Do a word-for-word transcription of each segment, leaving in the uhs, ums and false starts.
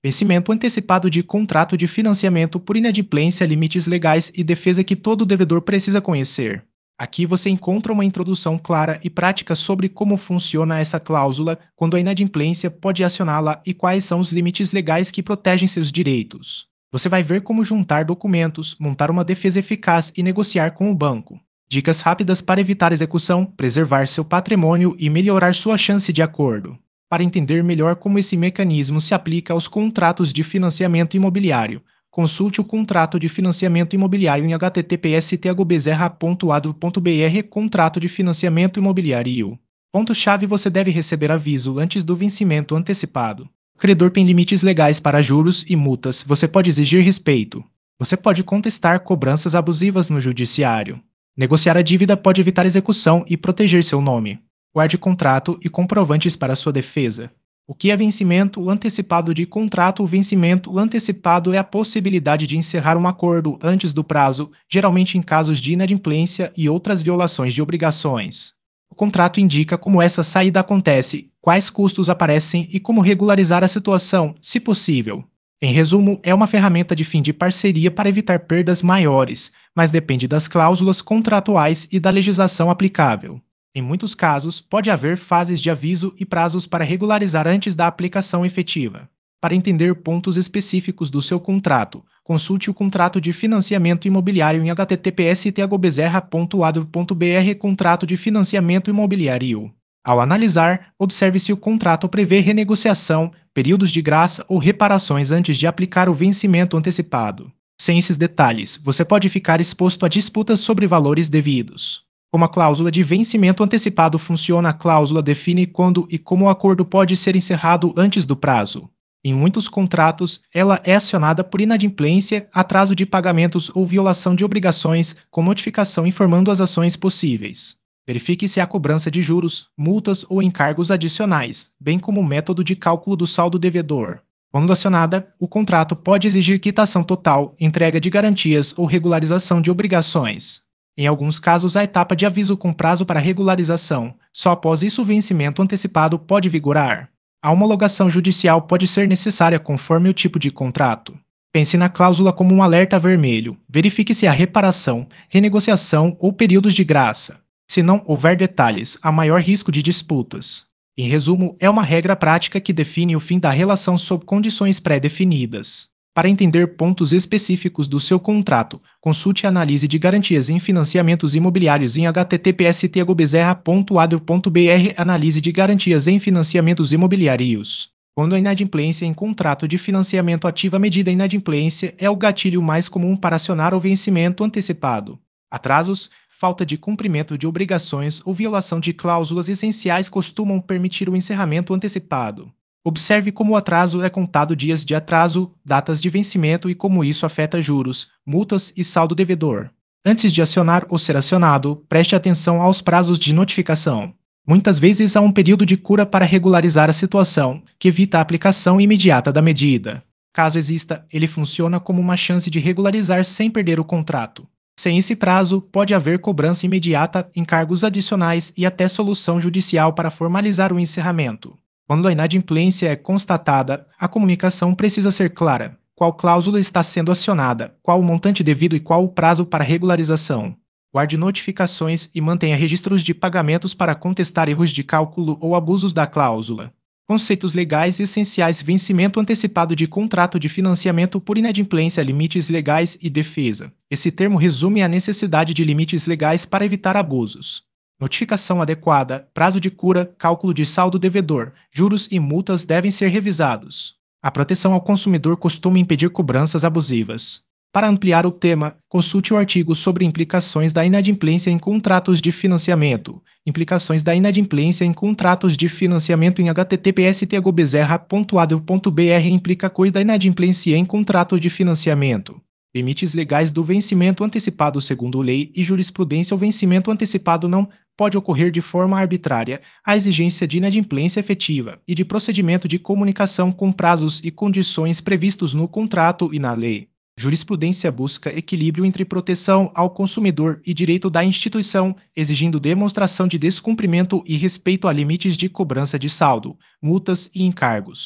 Vencimento antecipado de contrato de financiamento por inadimplência, limites legais e defesa que todo devedor precisa conhecer. Aqui você encontra uma introdução clara e prática sobre como funciona essa cláusula, quando a inadimplência pode acioná-la e quais são os limites legais que protegem seus direitos. Você vai ver como juntar documentos, montar uma defesa eficaz e negociar com o banco. Dicas rápidas para evitar execução, preservar seu patrimônio e melhorar sua chance de acordo. Para entender melhor como esse mecanismo se aplica aos contratos de financiamento imobiliário, consulte o contrato de financiamento imobiliário em h t t p s t a g o bezerra ponto a d o ponto b r Contrato de financiamento imobiliário. Ponto-chave: você deve receber aviso antes do vencimento antecipado. O credor tem limites legais para juros e multas. Você pode exigir respeito. Você pode contestar cobranças abusivas no judiciário. Negociar a dívida pode evitar execução e proteger seu nome. Guarde contrato e comprovantes para sua defesa. O que é vencimento antecipado de contrato? O vencimento antecipado é a possibilidade de encerrar um acordo antes do prazo, geralmente em casos de inadimplência e outras violações de obrigações. O contrato indica como essa saída acontece, quais custos aparecem e como regularizar a situação, se possível. Em resumo, é uma ferramenta de fim de parceria para evitar perdas maiores, mas depende das cláusulas contratuais e da legislação aplicável. Em muitos casos, pode haver fases de aviso e prazos para regularizar antes da aplicação efetiva. Para entender pontos específicos do seu contrato, consulte o contrato de financiamento imobiliário em h t t p s t a g o bezerra ponto a d o ponto b r Contrato de financiamento imobiliário. Ao analisar, observe se o contrato prevê renegociação, períodos de graça ou reparações antes de aplicar o vencimento antecipado. Sem esses detalhes, você pode ficar exposto a disputas sobre valores devidos. Como a cláusula de vencimento antecipado funciona? A cláusula define quando e como o acordo pode ser encerrado antes do prazo. Em muitos contratos, ela é acionada por inadimplência, atraso de pagamentos ou violação de obrigações, com notificação informando as ações possíveis. Verifique se há cobrança de juros, multas ou encargos adicionais, bem como o método de cálculo do saldo devedor. Quando acionada, o contrato pode exigir quitação total, entrega de garantias ou regularização de obrigações. Em alguns casos, a etapa de aviso com prazo para regularização. Só após isso o vencimento antecipado pode vigorar. A homologação judicial pode ser necessária conforme o tipo de contrato. Pense na cláusula como um alerta vermelho. Verifique se há reparação, renegociação ou períodos de graça. Se não houver detalhes, há maior risco de disputas. Em resumo, é uma regra prática que define o fim da relação sob condições pré-definidas. Para entender pontos específicos do seu contrato, consulte a análise de garantias em financiamentos imobiliários em h t t p s t a g o bezerra ponto a d o ponto b r Análise de garantias em financiamentos imobiliários. Quando a inadimplência em contrato de financiamento ativa a medida inadimplência é o gatilho mais comum para acionar o vencimento antecipado. Atrasos, falta de cumprimento de obrigações ou violação de cláusulas essenciais costumam permitir o encerramento antecipado. Observe como o atraso é contado: dias de atraso, datas de vencimento e como isso afeta juros, multas e saldo devedor. Antes de acionar ou ser acionado, preste atenção aos prazos de notificação. Muitas vezes há um período de cura para regularizar a situação, que evita a aplicação imediata da medida. Caso exista, ele funciona como uma chance de regularizar sem perder o contrato. Sem esse prazo, pode haver cobrança imediata, encargos adicionais e até solução judicial para formalizar o encerramento. Quando a inadimplência é constatada, a comunicação precisa ser clara: qual cláusula está sendo acionada, qual o montante devido e qual o prazo para regularização. Guarde notificações e mantenha registros de pagamentos para contestar erros de cálculo ou abusos da cláusula. Conceitos legais essenciais: vencimento antecipado de contrato de financiamento por inadimplência, limites legais e defesa. Esse termo resume a necessidade de limites legais para evitar abusos. Notificação adequada, prazo de cura, cálculo de saldo devedor, juros e multas devem ser revisados. A proteção ao consumidor costuma impedir cobranças abusivas. Para ampliar o tema, consulte o artigo sobre implicações da inadimplência em contratos de financiamento. Implicações da inadimplência em contratos de financiamento em h t t p s t a g o bezerra ponto a d o ponto b r Implica coisa da inadimplência em contrato de financiamento. Limites legais do vencimento antecipado. Segundo lei e jurisprudência, o vencimento antecipado não pode ocorrer de forma arbitrária. A exigência de inadimplência efetiva e de procedimento de comunicação com prazos e condições previstos no contrato e na lei. Jurisprudência busca equilíbrio entre proteção ao consumidor e direito da instituição, exigindo demonstração de descumprimento e respeito a limites de cobrança de saldo, multas e encargos.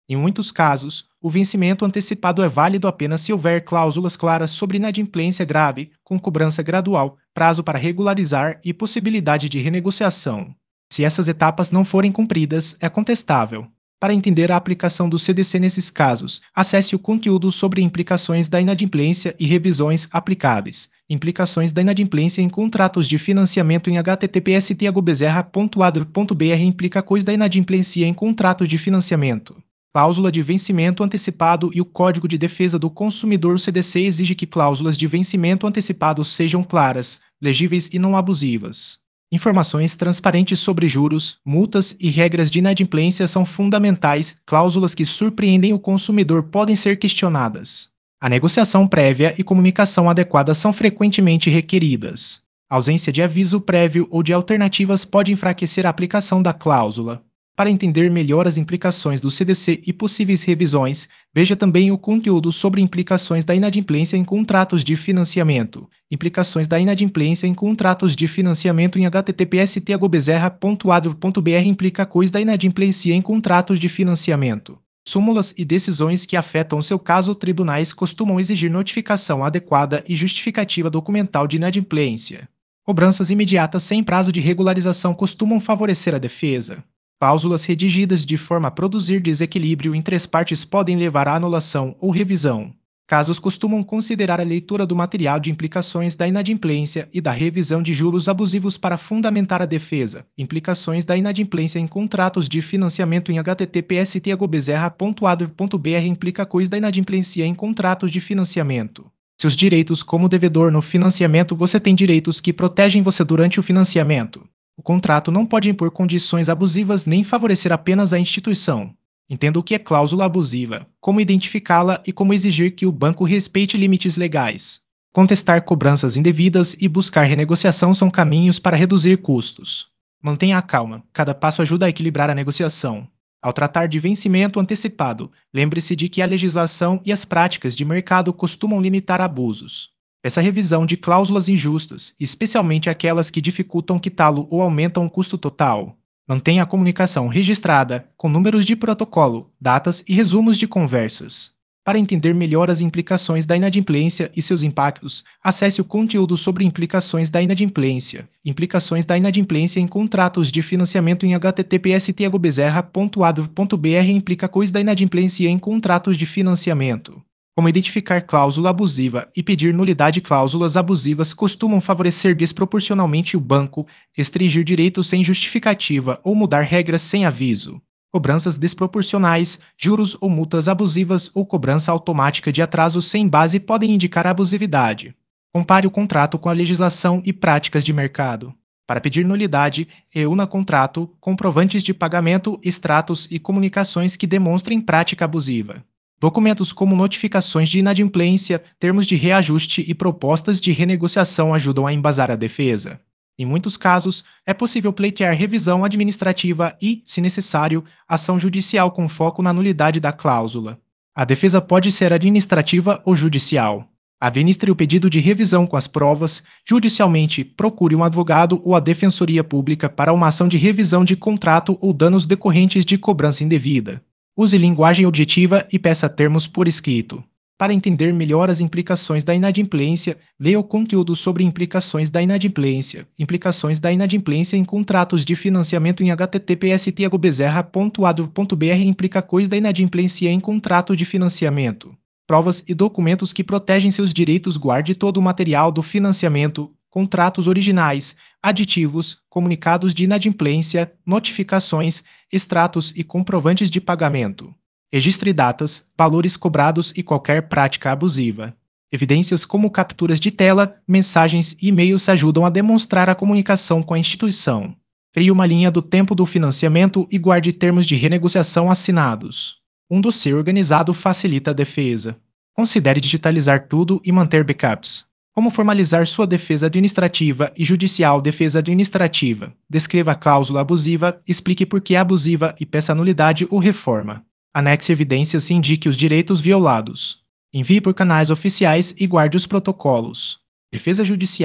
Em muitos casos, o vencimento antecipado é válido apenas se houver cláusulas claras sobre inadimplência grave, com cobrança gradual, prazo para regularizar e possibilidade de renegociação. Se essas etapas não forem cumpridas, é contestável. Para entender a aplicação do C D C nesses casos, acesse o conteúdo sobre implicações da inadimplência e revisões aplicáveis. Implicações da inadimplência em contratos de financiamento em h t t p s tiago bezerra ponto a d r ponto b r Implicações da inadimplência em contratos de financiamento. Cláusula de vencimento antecipado e o Código de Defesa do Consumidor. O C D C exige que cláusulas de vencimento antecipado sejam claras, legíveis e não abusivas. Informações transparentes sobre juros, multas e regras de inadimplência são fundamentais. Cláusulas que surpreendem o consumidor podem ser questionadas. A negociação prévia e comunicação adequada são frequentemente requeridas. A ausência de aviso prévio ou de alternativas pode enfraquecer a aplicação da cláusula. Para entender melhor as implicações do C D C e possíveis revisões, veja também o conteúdo sobre implicações da inadimplência em contratos de financiamento. Implicações da inadimplência em contratos de financiamento em h t t p s tiago bezerra ponto a d r ponto b r Implicações da inadimplência em contratos de financiamento. Súmulas e decisões que afetam seu caso. Tribunais costumam exigir notificação adequada e justificativa documental de inadimplência. Cobranças imediatas sem prazo de regularização costumam favorecer a defesa. Cláusulas redigidas de forma a produzir desequilíbrio entre as partes podem levar à anulação ou revisão. Casos costumam considerar a leitura do material de implicações da inadimplência e da revisão de juros abusivos para fundamentar a defesa. Implicações da inadimplência em contratos de financiamento em h t t p s tiago bezerra ponto a d r ponto b r Implicações da inadimplência em contratos de financiamento. Seus direitos como devedor no financiamento. Você tem direitos que protegem você durante o financiamento. O contrato não pode impor condições abusivas nem favorecer apenas a instituição. Entenda o que é cláusula abusiva, como identificá-la e como exigir que o banco respeite limites legais. Contestar cobranças indevidas e buscar renegociação são caminhos para reduzir custos. Mantenha a calma, cada passo ajuda a equilibrar a negociação. Ao tratar de vencimento antecipado, lembre-se de que a legislação e as práticas de mercado costumam limitar abusos. Essa revisão de cláusulas injustas, especialmente aquelas que dificultam quitá-lo ou aumentam o custo total. Mantenha a comunicação registrada, com números de protocolo, datas e resumos de conversas. Para entender melhor as implicações da inadimplência e seus impactos, acesse o conteúdo sobre implicações da inadimplência. Implicações da inadimplência em contratos de financiamento em h t t p s tiago bezerra ponto a d r ponto b r Implicações da inadimplência em contratos de financiamento. Como identificar cláusula abusiva e pedir nulidade. Cláusulas abusivas costumam favorecer desproporcionalmente o banco, restringir direitos sem justificativa ou mudar regras sem aviso. Cobranças desproporcionais, juros ou multas abusivas ou cobrança automática de atraso sem base podem indicar abusividade. Compare o contrato com a legislação e práticas de mercado. Para pedir nulidade, reúna contrato, comprovantes de pagamento, extratos e comunicações que demonstrem prática abusiva. Documentos como notificações de inadimplência, termos de reajuste e propostas de renegociação ajudam a embasar a defesa. Em muitos casos, é possível pleitear revisão administrativa e, se necessário, ação judicial com foco na nulidade da cláusula. A defesa pode ser administrativa ou judicial. Administre o pedido de revisão com as provas. Judicialmente, procure um advogado ou a defensoria pública para uma ação de revisão de contrato ou danos decorrentes de cobrança indevida. Use linguagem objetiva e peça termos por escrito. Para entender melhor as implicações da inadimplência, leia o conteúdo sobre implicações da inadimplência. Implicações da inadimplência em contratos de financiamento em h t t p s tiago bezerra ponto a d r ponto b r Implicações da inadimplência em contrato de financiamento. Provas e documentos que protegem seus direitos. Guarde todo o material do financiamento, contratos originais, aditivos, comunicados de inadimplência, notificações, extratos e comprovantes de pagamento. Registre datas, valores cobrados e qualquer prática abusiva. Evidências como capturas de tela, mensagens e e-mails ajudam a demonstrar a comunicação com a instituição. Crie uma linha do tempo do financiamento e guarde termos de renegociação assinados. Um dossiê organizado facilita a defesa. Considere digitalizar tudo e manter backups. Como formalizar sua defesa administrativa e judicial. Defesa administrativa. Descreva a cláusula abusiva, explique por que é abusiva e peça nulidade ou reforma. Anexe evidências e indique os direitos violados. Envie por canais oficiais e guarde os protocolos. Defesa judicial.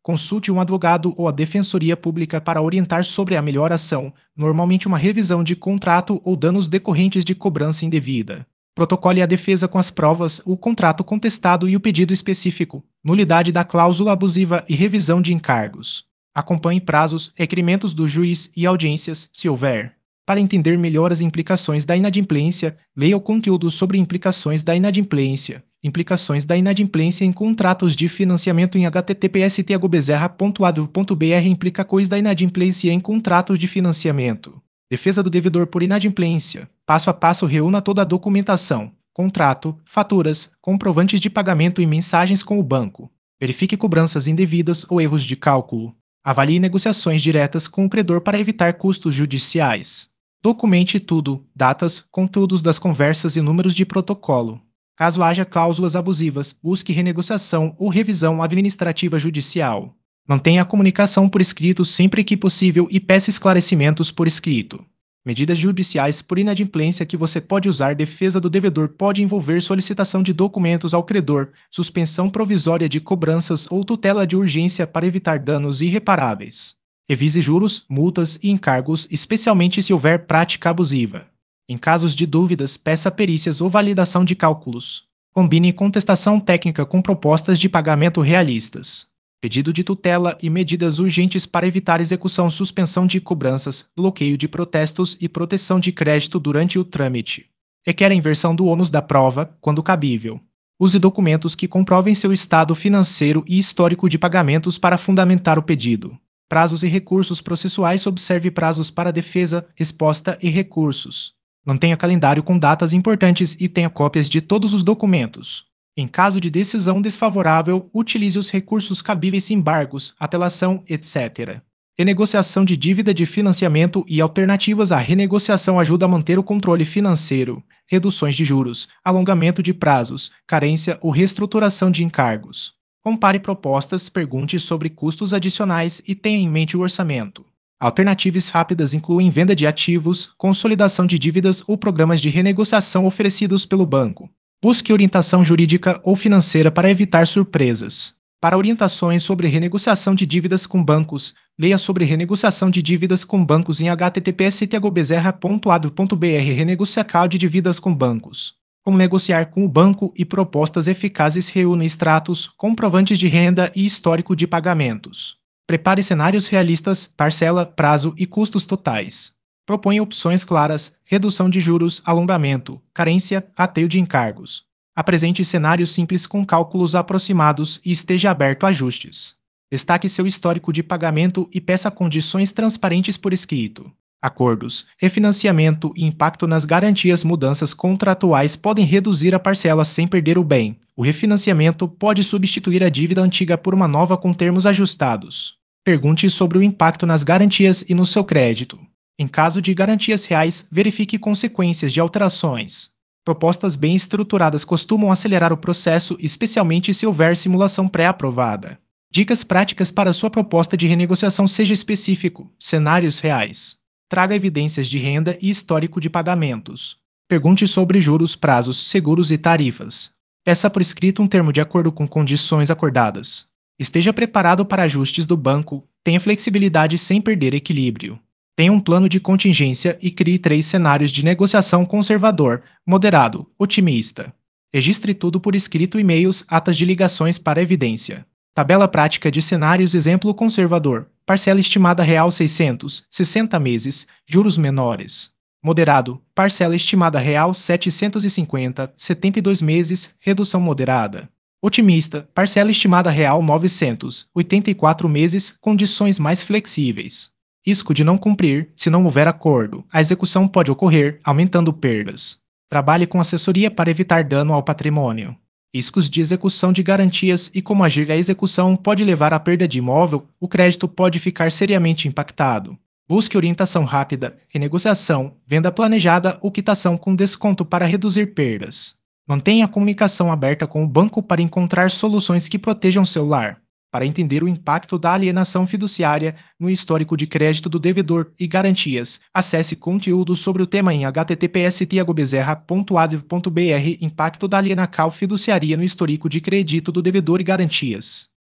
Consulte um advogado ou a defensoria pública para orientar sobre a melhor ação, normalmente uma revisão de contrato ou danos decorrentes de cobrança indevida. Protocole a defesa com as provas, o contrato contestado e o pedido específico, nulidade da cláusula abusiva e revisão de encargos. Acompanhe prazos, requerimentos do juiz e audiências, se houver. Para entender melhor as implicações da inadimplência, leia o conteúdo sobre implicações da inadimplência. Implicações da inadimplência em contratos de financiamento em h t t p s t a bezerra ponto a d v ponto b r Implicações da inadimplência em contratos de financiamento. Defesa do devedor por inadimplência. Passo a passo reúna toda a documentação, contrato, faturas, comprovantes de pagamento e mensagens com o banco. Verifique cobranças indevidas ou erros de cálculo. Avalie negociações diretas com o credor para evitar custos judiciais. Documente tudo, datas, conteúdos das conversas e números de protocolo. Caso haja cláusulas abusivas, busque renegociação ou revisão administrativa judicial. Mantenha a comunicação por escrito sempre que possível e peça esclarecimentos por escrito. Medidas judiciais por inadimplência que você pode usar. Defesa do devedor pode envolver solicitação de documentos ao credor, suspensão provisória de cobranças ou tutela de urgência para evitar danos irreparáveis. Revise juros, multas e encargos, especialmente se houver prática abusiva. Em casos de dúvidas, peça perícias ou validação de cálculos. Combine contestação técnica com propostas de pagamento realistas. Pedido de tutela e medidas urgentes para evitar execução, suspensão de cobranças, bloqueio de protestos e proteção de crédito durante o trâmite. Requer a inversão do ônus da prova, quando cabível. Use documentos que comprovem seu estado financeiro e histórico de pagamentos para fundamentar o pedido. Prazos e recursos processuais. Observe prazos para defesa, resposta e recursos. Mantenha calendário com datas importantes e tenha cópias de todos os documentos. Em caso de decisão desfavorável, utilize os recursos cabíveis, embargos, apelação, etcétera. Renegociação de dívida de financiamento e alternativas à renegociação ajuda a manter o controle financeiro, reduções de juros, alongamento de prazos, carência ou reestruturação de encargos. Compare propostas, pergunte sobre custos adicionais e tenha em mente o orçamento. Alternativas rápidas incluem venda de ativos, consolidação de dívidas ou programas de renegociação oferecidos pelo banco. Busque orientação jurídica ou financeira para evitar surpresas. Para orientações sobre renegociação de dívidas com bancos, leia sobre renegociação de dívidas com bancos em h t t p s t a bezerra ponto a d v ponto b r. Renegociação de dívidas com bancos. Como negociar com o banco e propostas eficazes. Reúna extratos, comprovantes de renda e histórico de pagamentos. Prepare cenários realistas, parcela, prazo e custos totais. Proponha opções claras, redução de juros, alongamento, carência, rateio de encargos. Apresente cenários simples com cálculos aproximados e esteja aberto a ajustes. Destaque seu histórico de pagamento e peça condições transparentes por escrito. Acordos, refinanciamento e impacto nas garantias. Mudanças contratuais podem reduzir a parcela sem perder o bem. O refinanciamento pode substituir a dívida antiga por uma nova com termos ajustados. Pergunte sobre o impacto nas garantias e no seu crédito. Em caso de garantias reais, verifique consequências de alterações. Propostas bem estruturadas costumam acelerar o processo, especialmente se houver simulação pré-aprovada. Dicas práticas para sua proposta de renegociação. Seja específico. Cenários reais. Traga evidências de renda e histórico de pagamentos. Pergunte sobre juros, prazos, seguros e tarifas. Peça por escrito um termo de acordo com condições acordadas. Esteja preparado para ajustes do banco. Tenha flexibilidade sem perder equilíbrio. Tenha um plano de contingência e crie três cenários de negociação: conservador, moderado, otimista. Registre tudo por escrito: e-mails, atas de ligações para evidência. Tabela prática de cenários. Exemplo: conservador, parcela estimada real seiscentos, sessenta meses, juros menores. Moderado, parcela estimada real setecentos e cinquenta, setenta e dois meses, redução moderada. Otimista, parcela estimada real novecentos, oitenta e quatro meses, condições mais flexíveis. Risco de não cumprir. Se não houver acordo, a execução pode ocorrer, aumentando perdas. Trabalhe com assessoria para evitar dano ao patrimônio. Riscos de execução de garantias e como agir. A execução pode levar à perda de imóvel, o crédito pode ficar seriamente impactado. Busque orientação rápida, renegociação, venda planejada ou quitação com desconto para reduzir perdas. Mantenha a comunicação aberta com o banco para encontrar soluções que protejam seu lar. Para entender o impacto da alienação fiduciária no histórico de crédito do devedor e garantias, acesse conteúdo sobre o tema em h t t p s t a bezerra ponto a d v ponto b r. Impacto da alienação fiduciária no histórico de crédito do devedor e garantias.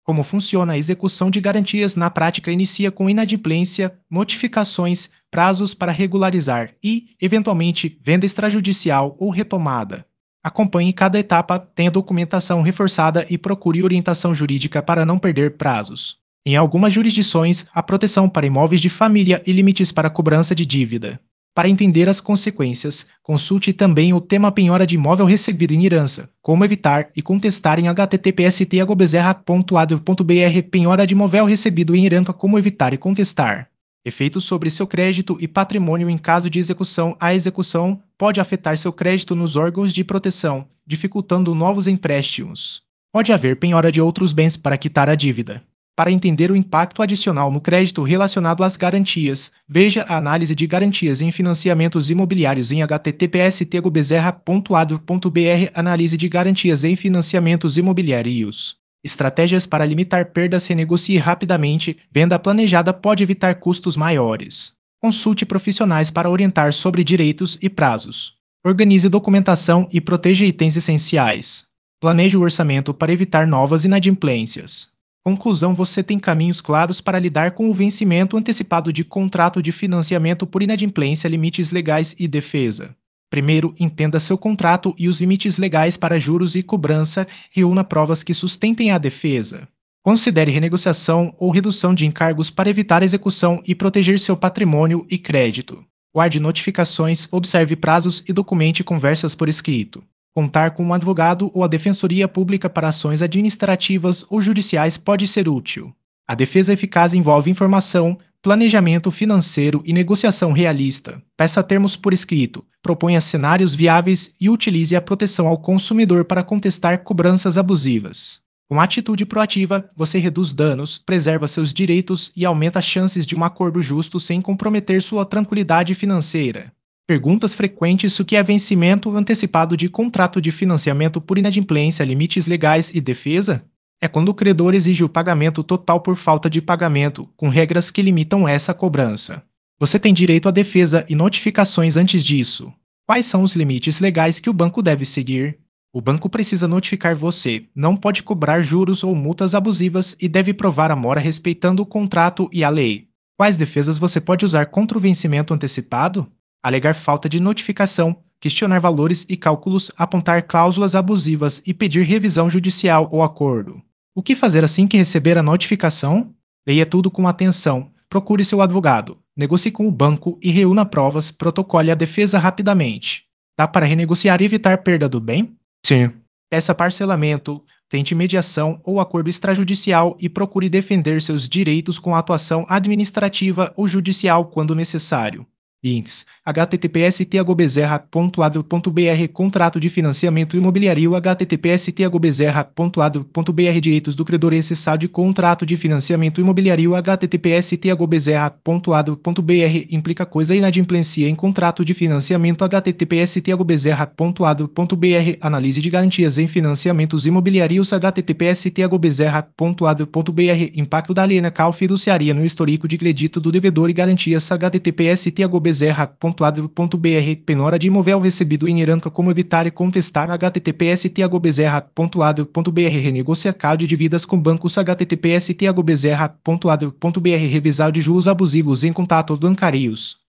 Como funciona a execução de garantias na prática inicia com inadimplência, notificações, prazos para regularizar e, eventualmente, venda extrajudicial ou retomada. Acompanhe cada etapa, tenha documentação reforçada e procure orientação jurídica para não perder prazos. Em algumas jurisdições, há proteção para imóveis de família e limites para cobrança de dívida. Para entender as consequências, consulte também o tema penhora de imóvel recebido em herança, como evitar e contestar em h t t p s t agobezerra ponto a d ponto b r penhora de imóvel recebido em herança, como evitar e contestar. Efeitos sobre seu crédito e patrimônio em caso de execução. A execução pode afetar seu crédito nos órgãos de proteção, dificultando novos empréstimos. Pode haver penhora de outros bens para quitar a dívida. Para entender o impacto adicional no crédito relacionado às garantias, veja a análise de garantias em financiamentos imobiliários em h t t p s t agobezerra ponto a d ponto b r. Análise de garantias em financiamentos imobiliários. Estratégias para limitar perdas. Renegocie rapidamente. Venda planejada pode evitar custos maiores. Consulte profissionais para orientar sobre direitos e prazos. Organize documentação e proteja itens essenciais. Planeje o orçamento para evitar novas inadimplências. Conclusão: você tem caminhos claros para lidar com o vencimento antecipado de contrato de financiamento por inadimplência, limites legais e defesa. Primeiro, entenda seu contrato e os limites legais para juros e cobrança, reúna provas que sustentem a defesa. Considere renegociação ou redução de encargos para evitar execução e proteger seu patrimônio e crédito. Guarde notificações, observe prazos e documente conversas por escrito. Contar com um advogado ou a defensoria pública para ações administrativas ou judiciais pode ser útil. A defesa eficaz envolve informação, planejamento financeiro e negociação realista. Peça termos por escrito, proponha cenários viáveis e utilize a proteção ao consumidor para contestar cobranças abusivas. Com atitude proativa, você reduz danos, preserva seus direitos e aumenta as chances de um acordo justo sem comprometer sua tranquilidade financeira. Perguntas frequentes: o que é vencimento antecipado de contrato de financiamento por inadimplência, limites legais e defesa? É quando o credor exige o pagamento total por falta de pagamento, com regras que limitam essa cobrança. Você tem direito à defesa e notificações antes disso. Quais são os limites legais que o banco deve seguir? O banco precisa notificar você, não pode cobrar juros ou multas abusivas e deve provar a mora respeitando o contrato e a lei. Quais defesas você pode usar contra o vencimento antecipado? Alegar falta de notificação, questionar valores e cálculos, apontar cláusulas abusivas e pedir revisão judicial ou acordo. O que fazer assim que receber a notificação? Leia tudo com atenção, procure seu advogado, negocie com o banco e reúna provas, protocole a defesa rapidamente. Dá para renegociar e evitar perda do bem? Sim. Peça parcelamento, tente mediação ou acordo extrajudicial e procure defender seus direitos com atuação administrativa ou judicial quando necessário. Links: h t t p s t agobezerra ponto a d ponto b r Contrato de financiamento imobiliário h t t p s t agobezerra ponto a d ponto b r Direitos do credor excessado de contrato de financiamento imobiliário h t t p s t agobezerra ponto a d ponto b r Implica coisa inadimplência em contrato de financiamento h t t p s t agobezerra ponto a d ponto b r Análise de garantias em financiamentos imobiliários h t t p s t agobezerra ponto a d ponto b r Impacto da lei cal fiduciária no histórico de crédito do devedor e garantias h t t p s t agobezerra ponto a d ponto b r Penhora de imóvel recebido em herança, como evitar e contestar h t t p s t agobezerra ponto a d ponto b r Renegocia C A D de dívidas com bancos h t t p s t agobezerra ponto a d ponto b r Revisar de juros abusivos em contatos bancários.